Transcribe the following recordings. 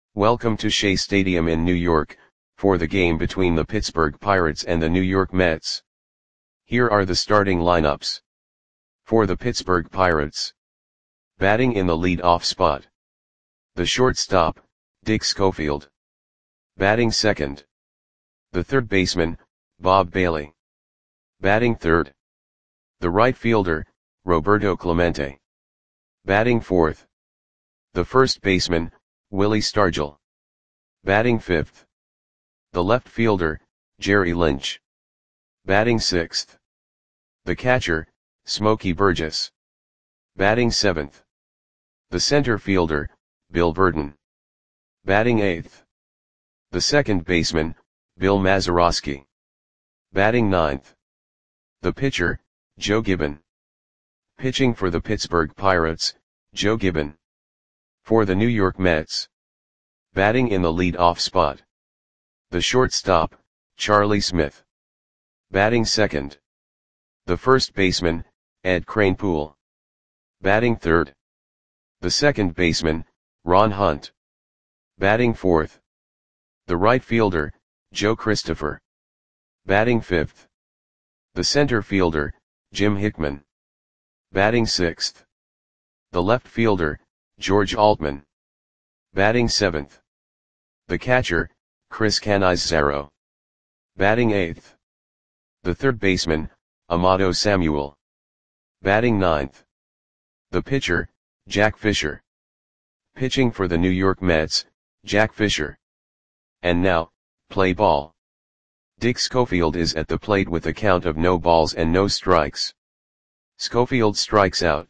Welcome to Shea Stadium in New York, for the game between the Pittsburgh Pirates and the New York Mets. Here are the starting lineups. For the Pittsburgh Pirates. Batting in the lead-off spot. The shortstop, Dick Schofield. Batting second. The third baseman, Bob Bailey. Batting third. The right fielder, Roberto Clemente. Batting fourth. The first baseman, Willie Stargell. Batting fifth. The left fielder, Jerry Lynch. Batting sixth. The catcher, Smokey Burgess. Batting seventh. The center fielder, Bill Virdon. Batting eighth. The second baseman, Bill Mazeroski. Batting ninth. The pitcher, Joe Gibbon. Pitching for the Pittsburgh Pirates, Joe Gibbon. For the New York Mets. Batting in the lead-off spot. The shortstop, Charlie Smith. Batting second. The first baseman, Ed Kranepool. Batting third. The second baseman, Ron Hunt. Batting fourth. The right fielder, Joe Christopher. Batting fifth. The center fielder, Jim Hickman. Batting sixth. The left fielder, George Altman. Batting seventh. The catcher, Chris Cannizzaro. Batting eighth. The third baseman, Amato Samuel. Batting ninth. The pitcher, Jack Fisher. Pitching for the New York Mets, Jack Fisher. And now, play ball. Dick Schofield is at the plate with a count of no balls and no strikes. Schofield strikes out.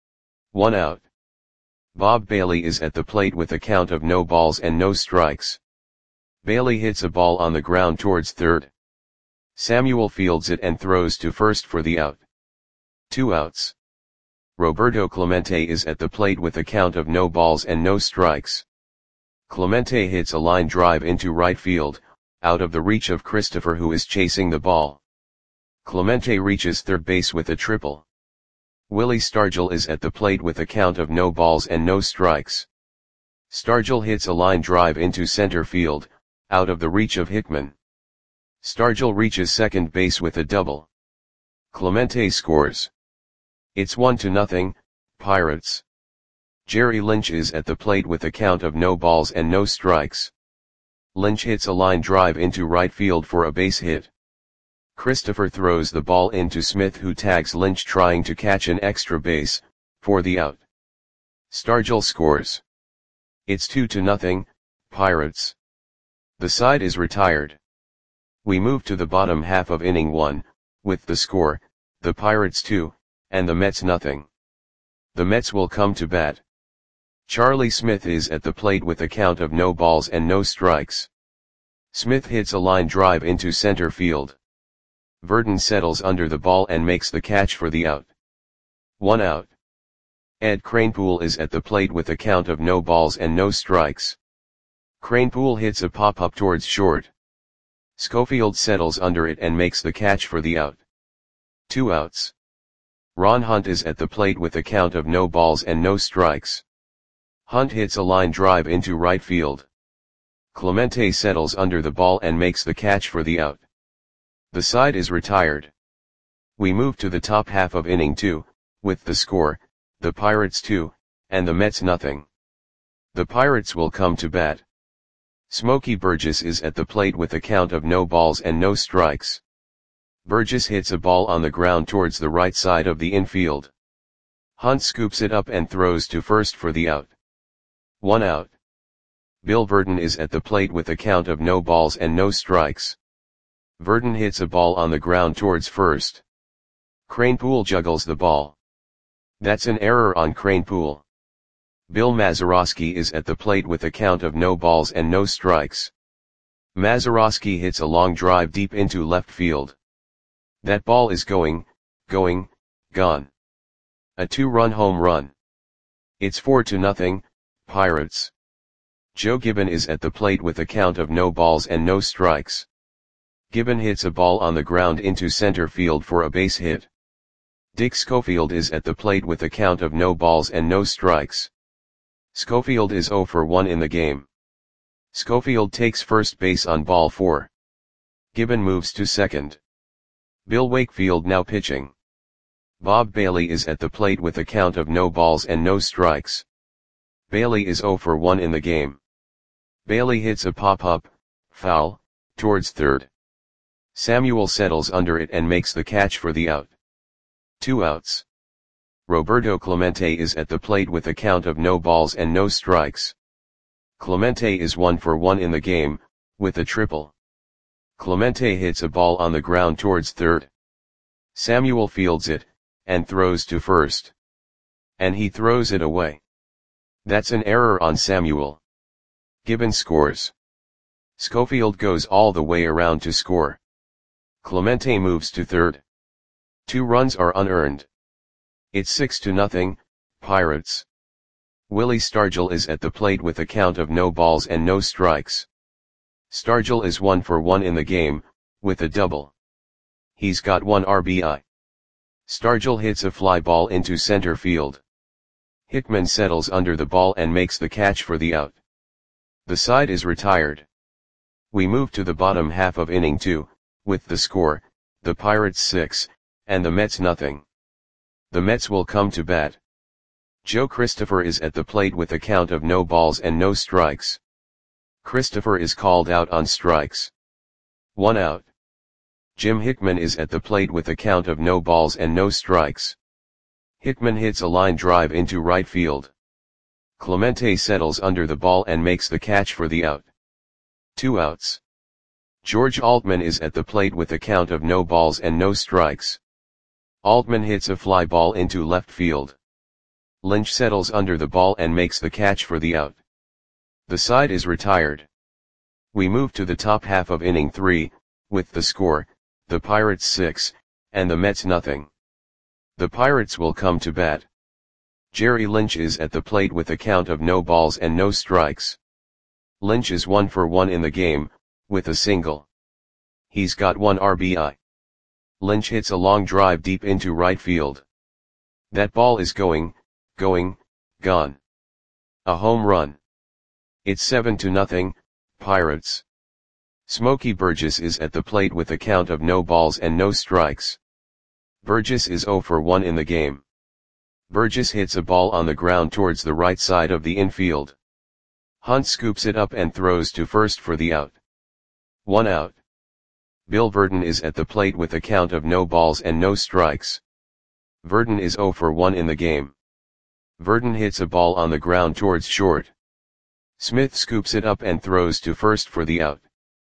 1 out. Bob Bailey is at the plate with a count of no balls and no strikes. Bailey hits a ball on the ground towards third. Samuel fields it and throws to first for the out. 2 outs. Roberto Clemente is at the plate with a count of no balls and no strikes. Clemente hits a line drive into right field, out of the reach of Christopher, who is chasing the ball. Clemente reaches third base with a triple. Willie Stargell is at the plate with a count of no balls and no strikes. Stargell hits a line drive into center field, out of the reach of Hickman. Stargell reaches second base with a double. Clemente scores. It's 1-0, Pirates. Jerry Lynch is at the plate with a count of no balls and no strikes. Lynch hits a line drive into right field for a base hit. Christopher throws the ball into Smith, who tags Lynch trying to catch an extra base, for the out. Stargell scores. It's 2-0, Pirates. The side is retired. We move to the bottom half of inning 1, with the score, the Pirates 2, and the Mets nothing. The Mets will come to bat. Charlie Smith is at the plate with a count of no balls and no strikes. Smith hits a line drive into center field. Virdon settles under the ball and makes the catch for the out. 1 out. Ed Kranepool is at the plate with a count of no balls and no strikes. Kranepool hits a pop-up towards short. Schofield settles under it and makes the catch for the out. 2 outs. Ron Hunt is at the plate with a count of no balls and no strikes. Hunt hits a line drive into right field. Clemente settles under the ball and makes the catch for the out. The side is retired. We move to the top half of inning 2, with the score, the Pirates 2, and the Mets nothing. The Pirates will come to bat. Smokey Burgess is at the plate with a count of no balls and no strikes. Burgess hits a ball on the ground towards the right side of the infield. Hunt scoops it up and throws to first for the out. 1 out. Bill Virdon is at the plate with a count of no balls and no strikes. Virdon hits a ball on the ground towards first. Kranepool juggles the ball. That's an error on Kranepool. Bill Mazeroski is at the plate with a count of no balls and no strikes. Mazeroski hits a long drive deep into left field. That ball is gone. A 2-run home run. It's 4-0, Pirates. Joe Gibbon is at the plate with a count of no balls and no strikes. Gibbon hits a ball on the ground into center field for a base hit. Dick Schofield is at the plate with a count of no balls and no strikes. Schofield is 0 for 1 in the game. Schofield takes first base on ball 4. Gibbon moves to second. Bill Wakefield now pitching. Bob Bailey is at the plate with a count of no balls and no strikes. Bailey is 0 for 1 in the game. Bailey hits a pop-up, foul, towards third. Samuel settles under it and makes the catch for the out. 2 outs. Roberto Clemente is at the plate with a count of no balls and no strikes. Clemente is 1 for 1 in the game, with a triple. Clemente hits a ball on the ground towards third. Samuel fields it, and throws to first. And he throws it away. That's an error on Samuel. Gibbon scores. Schofield goes all the way around to score. Clemente moves to third. 2 runs are unearned. It's 6-0, Pirates. Willie Stargell is at the plate with a count of no balls and no strikes. Stargell is 1 for 1 in the game, with a double. He's got 1 RBI. Stargell hits a fly ball into center field. Hickman settles under the ball and makes the catch for the out. The side is retired. We move to the bottom half of inning 2, with the score, the Pirates 6, and the Mets nothing. The Mets will come to bat. Joe Christopher is at the plate with a count of no balls and no strikes. Christopher is called out on strikes. 1 out. Jim Hickman is at the plate with a count of no balls and no strikes. Hickman hits a line drive into right field. Clemente settles under the ball and makes the catch for the out. 2 outs. George Altman is at the plate with a count of no balls and no strikes. Altman hits a fly ball into left field. Lynch settles under the ball and makes the catch for the out. The side is retired. We move to the top half of inning 3, with the score, the Pirates 6, and the Mets nothing. The Pirates will come to bat. Jerry Lynch is at the plate with a count of no balls and no strikes. Lynch is 1 for 1 in the game, with a single. He's got 1 RBI. Lynch hits a long drive deep into right field. That ball is gone. A home run. It's 7-0, Pirates. Smokey Burgess is at the plate with a count of no balls and no strikes. Burgess is 0 for 1 in the game. Burgess hits a ball on the ground towards the right side of the infield. Hunt scoops it up and throws to first for the out. 1 out. Bill Verdon is at the plate with a count of no balls and no strikes. Verdon is 0 for 1 in the game. Verdon hits a ball on the ground towards short. Smith scoops it up and throws to first for the out.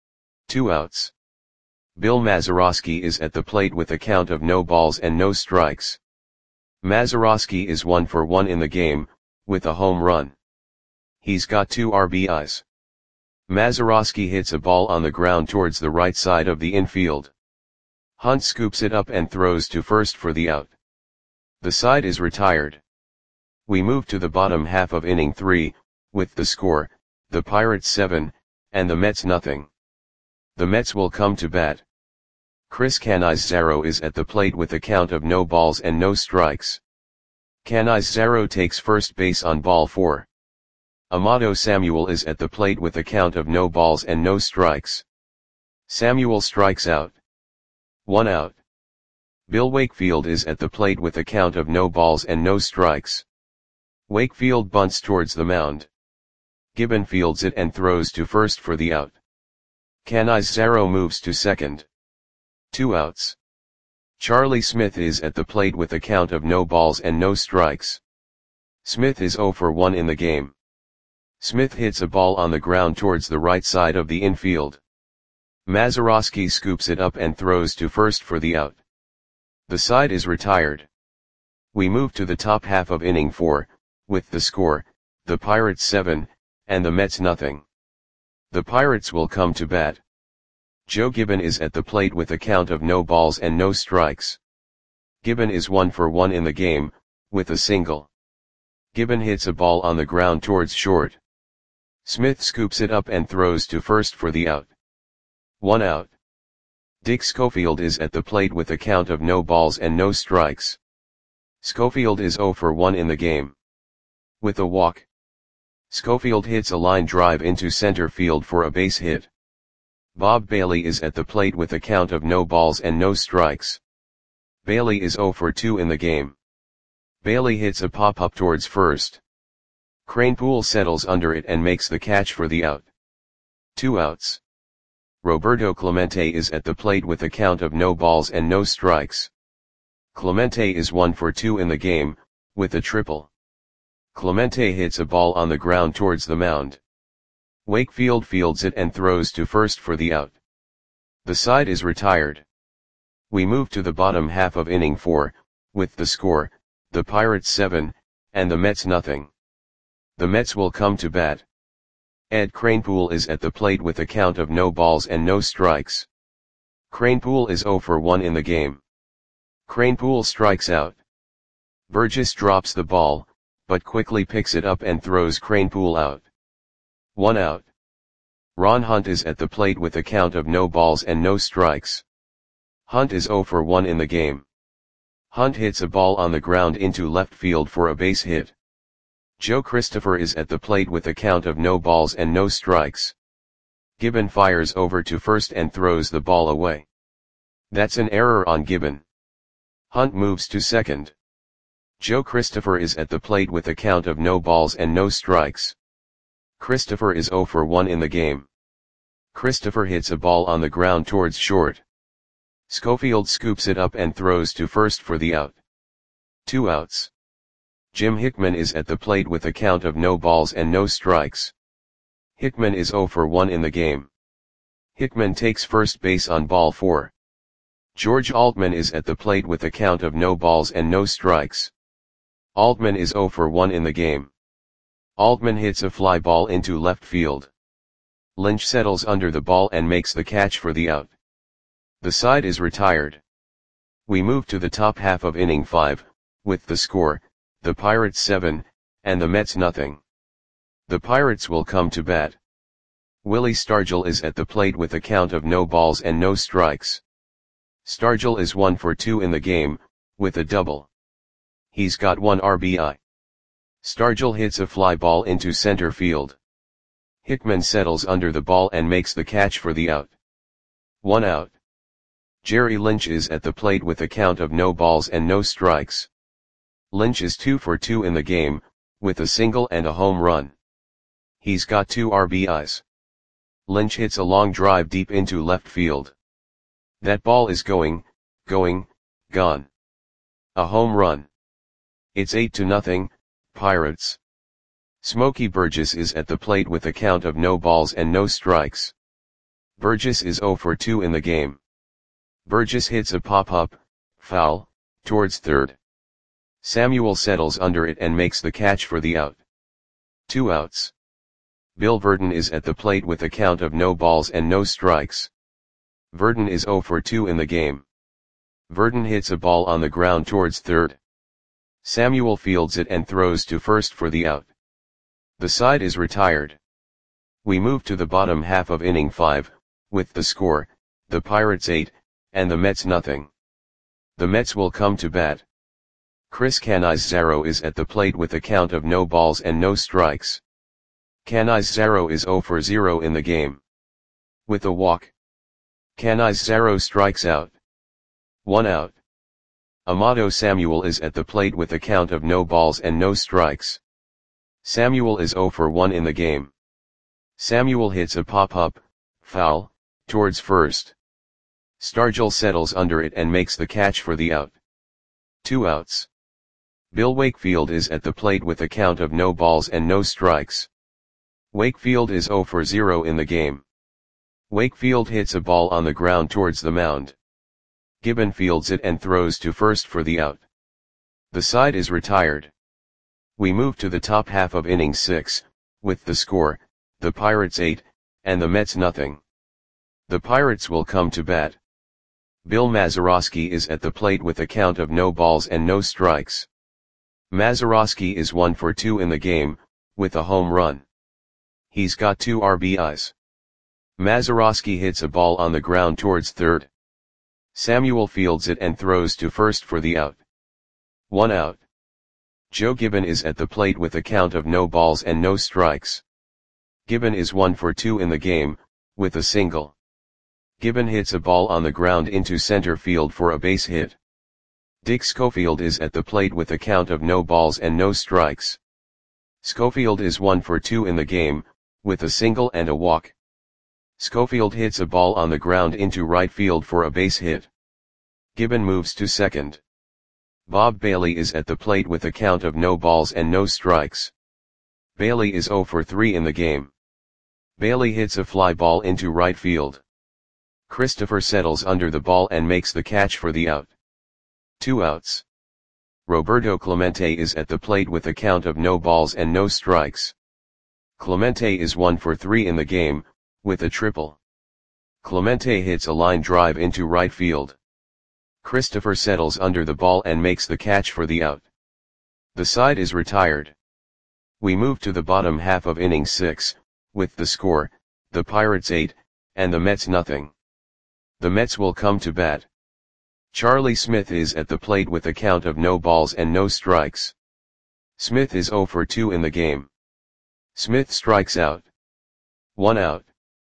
2 outs. Bill Mazeroski is at the plate with a count of no balls and no strikes. Mazeroski is 1 for 1 in the game, with a home run. He's got 2 RBIs. Mazeroski hits a ball on the ground towards the right side of the infield. Hunt scoops it up and throws to first for the out. The side is retired. We move to the bottom half of inning 3, with the score, the Pirates 7, and the Mets nothing. The Mets will come to bat. Chris Cannizzaro is at the plate with a count of no balls and no strikes. Cannizzaro takes first base on ball 4. Amato Samuel is at the plate with a count of no balls and no strikes. Samuel strikes out. 1 out. Bill Wakefield is at the plate with a count of no balls and no strikes. Wakefield bunts towards the mound. Gibbon fields it and throws to first for the out. Cannizzaro moves to second. 2 outs. Charlie Smith is at the plate with a count of no balls and no strikes. Smith is 0 for 1 in the game. Smith hits a ball on the ground towards the right side of the infield. Mazeroski scoops it up and throws to first for the out. The side is retired. We move to the top half of inning 4, with the score, the Pirates 7, and the Mets nothing. The Pirates will come to bat. Joe Gibbon is at the plate with a count of no balls and no strikes. Gibbon is 1 for 1 in the game, with a single. Gibbon hits a ball on the ground towards short. Smith scoops it up and throws to first for the out. 1 out. Dick Schofield is at the plate with a count of no balls and no strikes. Schofield is 0 for 1 in the game. With a walk. Schofield hits a line drive into center field for a base hit. Bob Bailey is at the plate with a count of no balls and no strikes. Bailey is 0 for 2 in the game. Bailey hits a pop-up towards first. Kranepool settles under it and makes the catch for the out. 2 outs. Roberto Clemente is at the plate with a count of no balls and no strikes. Clemente is 1 for 2 in the game, with a triple. Clemente hits a ball on the ground towards the mound. Wakefield fields it and throws to first for the out. The side is retired. We move to the bottom half of inning 4, with the score, the Pirates 7, and the Mets nothing. The Mets will come to bat. Ed Kranepool is at the plate with a count of no balls and no strikes. Kranepool is 0 for 1 in the game. Kranepool strikes out. Burgess drops the ball, but quickly picks it up and throws Kranepool out. 1 out. Ron Hunt is at the plate with a count of no balls and no strikes. Hunt is 0 for 1 in the game. Hunt hits a ball on the ground into left field for a base hit. Joe Christopher is at the plate with a count of no balls and no strikes. Gibbon fires over to first and throws the ball away. That's an error on Gibbon. Hunt moves to second. Joe Christopher is at the plate with a count of no balls and no strikes. Christopher is 0 for 1 in the game. Christopher hits a ball on the ground towards short. Schofield scoops it up and throws to first for the out. 2 outs. Jim Hickman is at the plate with a count of no balls and no strikes. Hickman is 0 for 1 in the game. Hickman takes first base on ball 4. George Altman is at the plate with a count of no balls and no strikes. Altman is 0 for 1 in the game. Altman hits a fly ball into left field. Lynch settles under the ball and makes the catch for the out. The side is retired. We move to the top half of inning 5, with the score, the Pirates 7, and the Mets nothing. The Pirates will come to bat. Willie Stargell is at the plate with a count of no balls and no strikes. Stargell is 1 for 2 in the game, with a double. He's got 1 RBI. Stargell hits a fly ball into center field. Hickman settles under the ball and makes the catch for the out. 1 out. Jerry Lynch is at the plate with a count of no balls and no strikes. Lynch is 2 for 2 in the game, with a single and a home run. He's got 2 RBIs. Lynch hits a long drive deep into left field. That ball is going, gone. A home run. It's 8-0, Pirates. Smokey Burgess is at the plate with a count of no balls and no strikes. Burgess is 0 for 2 in the game. Burgess hits a pop-up, foul, towards third. Samuel settles under it and makes the catch for the out. 2 outs. Bill Verdon is at the plate with a count of no balls and no strikes. Verdon is 0 for 2 in the game. Verdon hits a ball on the ground towards third. Samuel fields it and throws to first for the out. The side is retired. We move to the bottom half of inning 5, with the score, the Pirates 8, and the Mets nothing. The Mets will come to bat. Chris Canizaro is at the plate with a count of no balls and no strikes. Canizaro is 0 for 0 in the game. With a walk. Canizaro strikes out. 1 out. Amato Samuel is at the plate with a count of no balls and no strikes. Samuel is 0 for 1 in the game. Samuel hits a pop-up, foul, towards first. Stargell settles under it and makes the catch for the out. 2 outs. Bill Wakefield is at the plate with a count of no balls and no strikes. Wakefield is 0 for 0 in the game. Wakefield hits a ball on the ground towards the mound. Gibbon fields it and throws to first for the out. The side is retired. We move to the top half of inning 6, with the score, the Pirates 8, and the Mets nothing. The Pirates will come to bat. Bill Mazeroski is at the plate with a count of no balls and no strikes. Mazeroski is 1 for 2 in the game, with a home run. He's got 2 RBIs. Mazeroski hits a ball on the ground towards third. Samuel fields it and throws to first for the out. 1 out. Joe Gibbon is at the plate with a count of no balls and no strikes. Gibbon is 1 for 2 in the game, with a single. Gibbon hits a ball on the ground into center field for a base hit. Dick Schofield is at the plate with a count of no balls and no strikes. Schofield is 1 for 2 in the game, with a single and a walk. Schofield hits a ball on the ground into right field for a base hit. Gibbon moves to second. Bob Bailey is at the plate with a count of no balls and no strikes. Bailey is 0 for 3 in the game. Bailey hits a fly ball into right field. Christopher settles under the ball and makes the catch for the out. 2 outs. Roberto Clemente is at the plate with a count of no balls and no strikes. Clemente is 1 for 3 in the game, with a triple. Clemente hits a line drive into right field. Christopher settles under the ball and makes the catch for the out. The side is retired. We move to the bottom half of inning 6, with the score, the Pirates 8, and the Mets nothing. The Mets will come to bat. Charlie Smith is at the plate with a count of no balls and no strikes. Smith is 0 for 2 in the game. Smith strikes out. 1 out.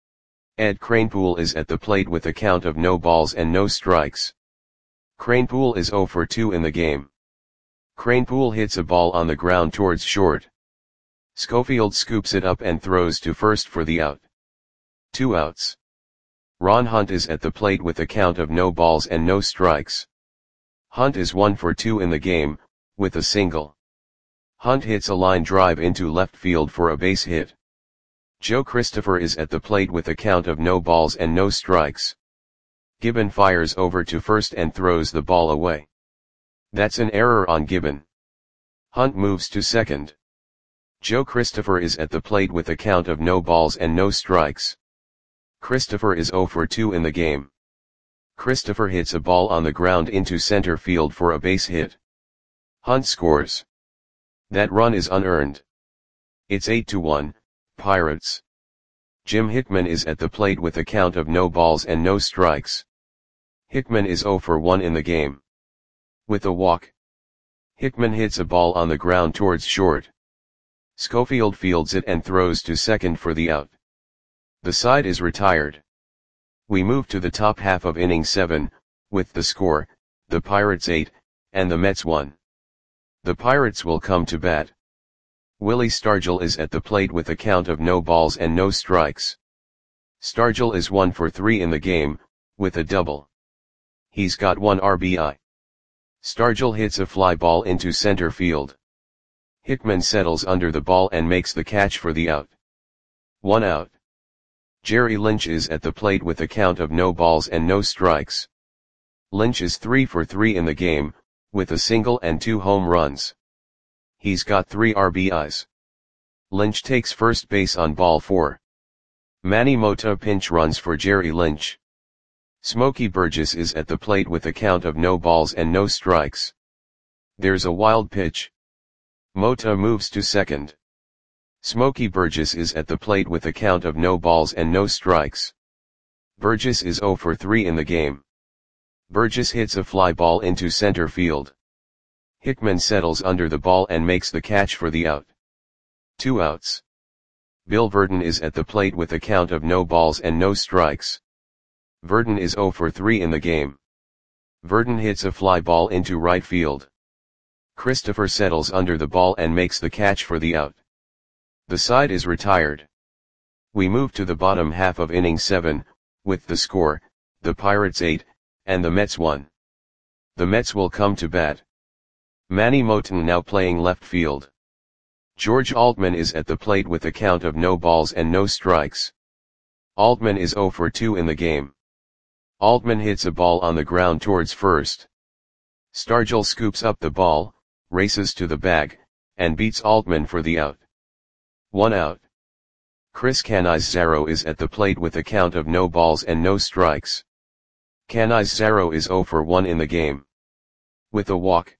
Ed Kranepool is at the plate with a count of no balls and no strikes. Kranepool is 0 for 2 in the game. Kranepool hits a ball on the ground towards short. Schofield scoops it up and throws to first for the out. 2 outs. Ron Hunt is at the plate with a count of no balls and no strikes. Hunt is 1 for 2 in the game, with a single. Hunt hits a line drive into left field for a base hit. Joe Christopher is at the plate with a count of no balls and no strikes. Gibbon fires over to first and throws the ball away. That's an error on Gibbon. Hunt moves to second. Joe Christopher is at the plate with a count of no balls and no strikes. Christopher is 0 for 2 in the game. Christopher hits a ball on the ground into center field for a base hit. Hunt scores. That run is unearned. It's 8-1, Pirates. Jim Hickman is at the plate with a count of no balls and no strikes. Hickman is 0 for 1 in the game. With a walk. Hickman hits a ball on the ground towards short. Schofield fields it and throws to second for the out. The side is retired. We move to the top half of inning 7, with the score, the Pirates 8, and the Mets 1. The Pirates will come to bat. Willie Stargell is at the plate with a count of no balls and no strikes. Stargell is 1 for 3 in the game, with a double. He's got 1 RBI. Stargell hits a fly ball into center field. Hickman settles under the ball and makes the catch for the out. 1 out. Jerry Lynch is at the plate with a count of no balls and no strikes. Lynch is 3 for 3 in the game, with a single and 2 home runs. He's got 3 RBIs. Lynch takes first base on ball 4. Manny Mota pinch runs for Jerry Lynch. Smokey Burgess is at the plate with a count of no balls and no strikes. There's a wild pitch. Mota moves to second. Smokey Burgess is at the plate with a count of no balls and no strikes. Burgess is 0 for 3 in the game. Burgess hits a fly ball into center field. Hickman settles under the ball and makes the catch for the out. 2 outs. Bill Verdon is at the plate with a count of no balls and no strikes. Verdon is 0 for 3 in the game. Verdon hits a fly ball into right field. Christopher settles under the ball and makes the catch for the out. The side is retired. We move to the bottom half of inning 7, with the score, the Pirates 8, and the Mets 1. The Mets will come to bat. Manny Moten now playing left field. George Altman is at the plate with a count of no balls and no strikes. Altman is 0 for 2 in the game. Altman hits a ball on the ground towards first. Stargell scoops up the ball, races to the bag, and beats Altman for the out. 1 out. Chris Canizaro is at the plate with a count of no balls and no strikes. Canizaro is 0 for 1 in the game. With a walk.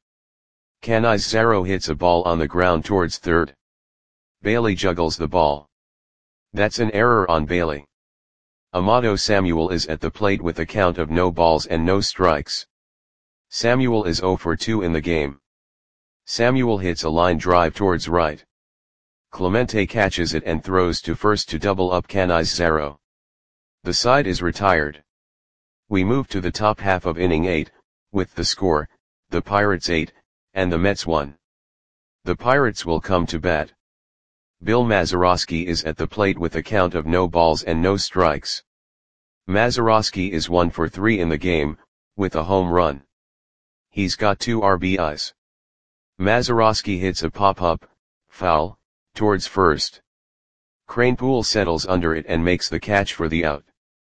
Canizaro hits a ball on the ground towards third. Bailey juggles the ball. That's an error on Bailey. Amato Samuel is at the plate with a count of no balls and no strikes. Samuel is 0 for 2 in the game. Samuel hits a line drive towards right. Clemente catches it and throws to first to double up Canizares. The side is retired. We move to the top half of inning 8, with the score, the Pirates 8, and the Mets 1. The Pirates will come to bat. Bill Mazeroski is at the plate with a count of no balls and no strikes. Mazeroski is 1 for 3 in the game, with a home run. He's got 2 RBIs. Mazeroski hits a pop-up, foul, towards first. Kranepool settles under it and makes the catch for the out.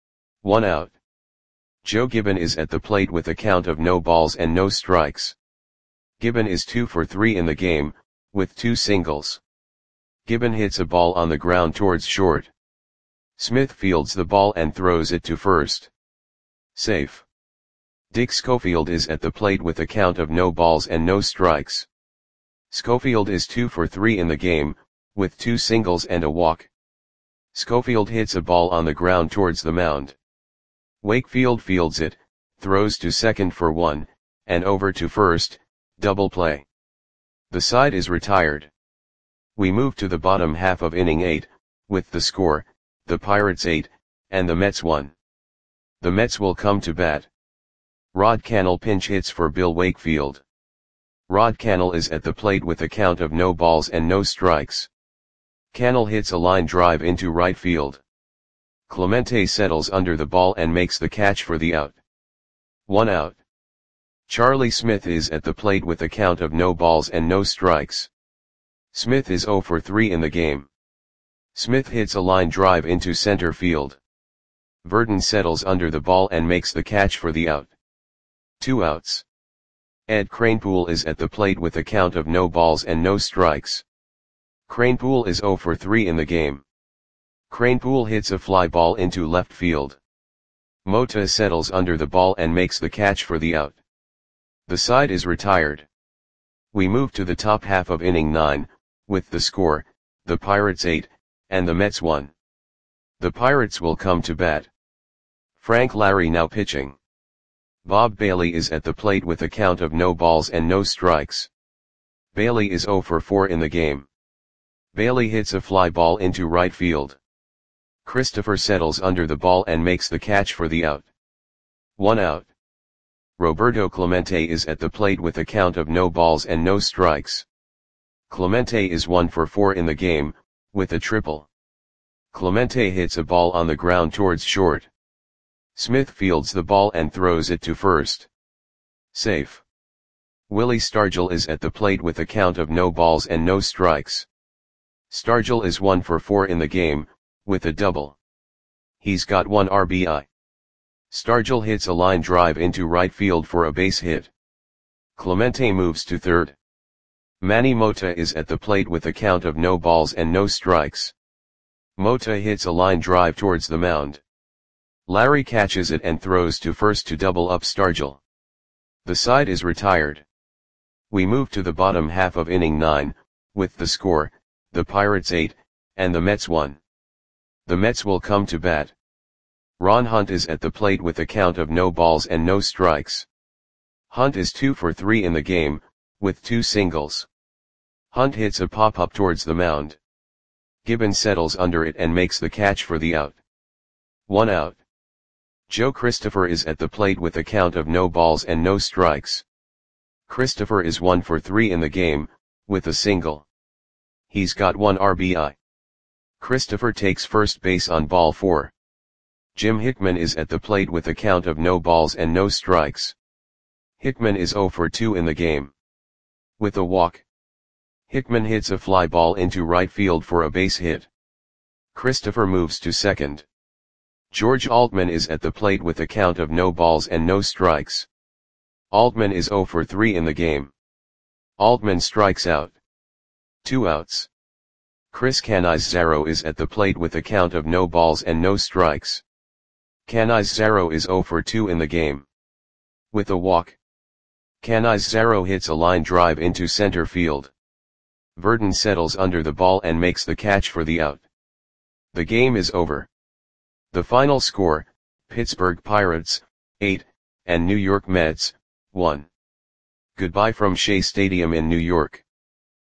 1 out. Joe Gibbon is at the plate with a count of no balls and no strikes. Gibbon is 2 for 3 in the game, with 2 singles. Gibbon hits a ball on the ground towards short. Smith fields the ball and throws it to first. Safe. Dick Schofield is at the plate with a count of no balls and no strikes. Schofield is 2 for 3 in the game, with 2 singles and a walk. Schofield hits a ball on the ground towards the mound. Wakefield fields it, throws to second for 1, and over to first, double play. The side is retired. We move to the bottom half of inning 8, with the score, the Pirates 8, and the Mets 1. The Mets will come to bat. Rod Cannell pinch hits for Bill Wakefield. Rod Cannell is at the plate with a count of no balls and no strikes. Cannell hits a line drive into right field. Clemente settles under the ball and makes the catch for the out. 1 out. Charlie Smith is at the plate with a count of no balls and no strikes. Smith is 0 for 3 in the game. Smith hits a line drive into center field. Verdon settles under the ball and makes the catch for the out. 2 outs. Ed Kranepool is at the plate with a count of no balls and no strikes. Kranepool is 0 for 3 in the game. Kranepool hits a fly ball into left field. Mota settles under the ball and makes the catch for the out. The side is retired. We move to the top half of inning 9, with the score, the Pirates 8, and the Mets 1. The Pirates will come to bat. Frank Larry now pitching. Bob Bailey is at the plate with a count of no balls and no strikes. Bailey is 0 for 4 in the game. Bailey hits a fly ball into right field. Christopher settles under the ball and makes the catch for the out. 1 out. Roberto Clemente is at the plate with a count of no balls and no strikes. Clemente is 1 for 4 in the game, with a triple. Clemente hits a ball on the ground towards short. Smith fields the ball and throws it to first. Safe. Willie Stargell is at the plate with a count of no balls and no strikes. Stargell is 1 for 4 in the game, with a double. He's got 1 RBI. Stargell hits a line drive into right field for a base hit. Clemente moves to third. Manny Mota is at the plate with a count of no balls and no strikes. Mota hits a line drive towards the mound. Larry catches it and throws to first to double up Stargell. The side is retired. We move to the bottom half of inning 9, with the score, the Pirates 8, and the Mets 1. The Mets will come to bat. Ron Hunt is at the plate with a count of no balls and no strikes. Hunt is 2 for 3 in the game, with 2 singles. Hunt hits a pop-up towards the mound. Gibbon settles under it and makes the catch for the out. 1 out. Joe Christopher is at the plate with a count of no balls and no strikes. Christopher is 1 for 3 in the game, with a single. He's got 1 RBI. Christopher takes first base on ball 4. Jim Hickman is at the plate with a count of no balls and no strikes. Hickman is 0 for 2 in the game. With a walk. Hickman hits a fly ball into right field for a base hit. Christopher moves to second. George Altman is at the plate with a count of no balls and no strikes. Altman is 0 for 3 in the game. Altman strikes out. 2 outs. Chris Canizares is at the plate with a count of no balls and no strikes. Canizares is 0 for 2 in the game. With a walk. Canizares hits a line drive into center field. Verdon settles under the ball and makes the catch for the out. The game is over. The final score, Pittsburgh Pirates, 8, and New York Mets, 1. Goodbye from Shea Stadium in New York.